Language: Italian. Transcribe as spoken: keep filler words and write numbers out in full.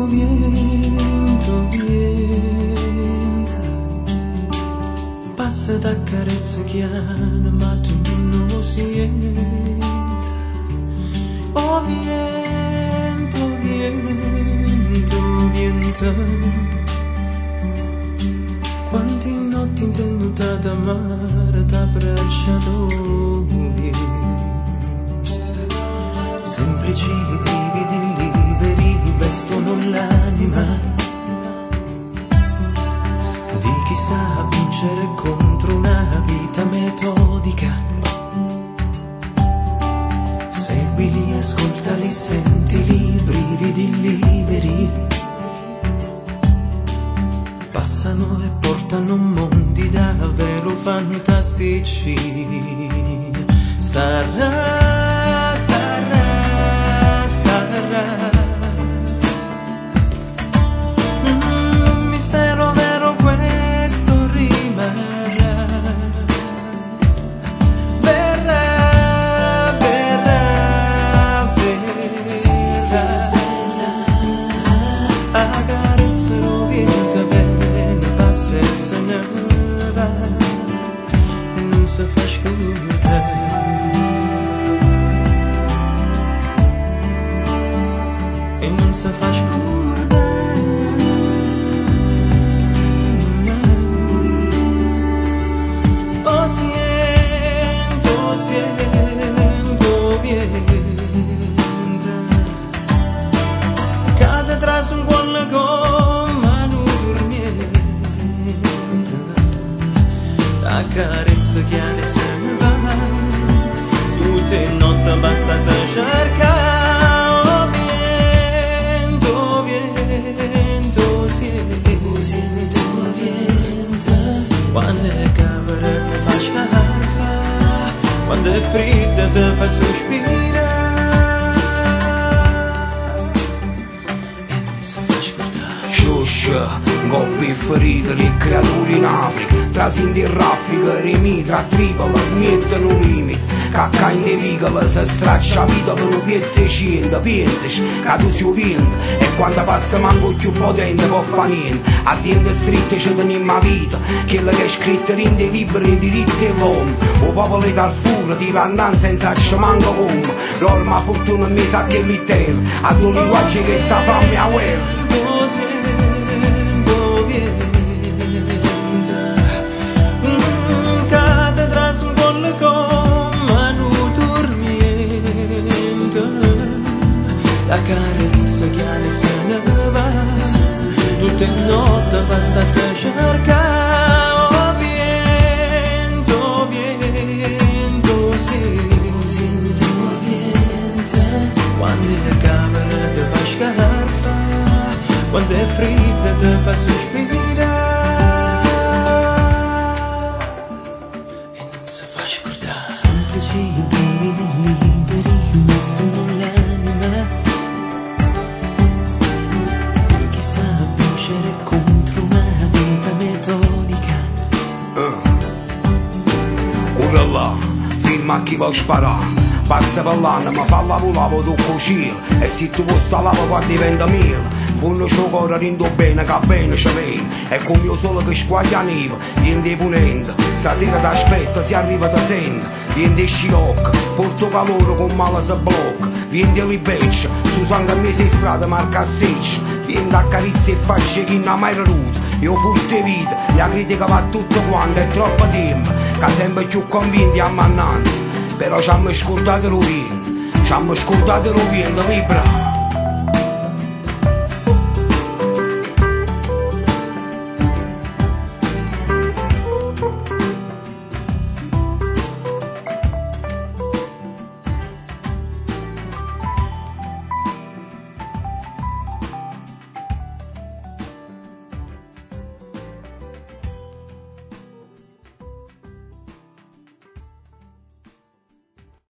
viento, viento, passa da carezza chiana ma tu non lo senti. Oh viento, viento, viento, quanti notti intenduta d'amare t'abbracciato semplici brividi liberi vestono l'anima di chi sa vincere contro una vita metodica. Seguili, ascoltali, sentili, brividi liberi passano e portano mondi davvero fantastici. Sarà, sarà, sarà un mistero vero, questo rimarrà. Verrà, verrà, verrà, accarezzerò vinta bene, passa e se ne va e non si fa scordare. E non si fa scordare. Oh siento, siento viento, cade tras un cuore come non dormiente, t'accarezza chiara e se ne va, tutte notte basta te cercare. Quando è cabra te fa scarfa, quando è fredda te fa sospirare e non si fa scordare. Sciuscia, goppi ferite, le creature in Africa, trasindi in raffica, remi tra tripola, mettono un limite. Cacca in de vigole, si straccia vita per un piezzo e cento, pensi che tu sia vento e quando passa manco più potente può fa niente. A diente stritte ci teniamo la vita, quella che è scritta in dei libri i diritti dell'uomo. O popolo di Darfur tira annanzi senza ci manco come, l'orma fortuna mi sa che li terra, a due linguaggi che sta fame a guerra. La carezza chiara se ne va, tutte notte passate a cercare. Oh viento, viento, sento viento, quando è camera te fa scarfa, quando è fredda te fa sospirare e non si fa scordare. Semplici brividi liberi vestono l'anima contro una vita metodica. Uh. Corre là, firma a chi vuoi sparare, passa per l'anima, fa la volava tu cucina e se tu vuoi sta lava qua diventa mille. Funno ciò corre rindo bene che bene ci viene e come io solo che squaglia neve viene di punente. Stasera ti aspetta, si arriva ti sente, viene di scirocco, porto calore con male si blocca, viene di libeccia, su sangue a mese in strada marca a seccia, viene da carizze e fasce che non ha mai ruto. Io furto vita, la critica va tutto quanto, è troppo tempo, che sempre più convinti a mannanza, però ci hanno scordato lo vento, ci hanno scordato lo vento libera.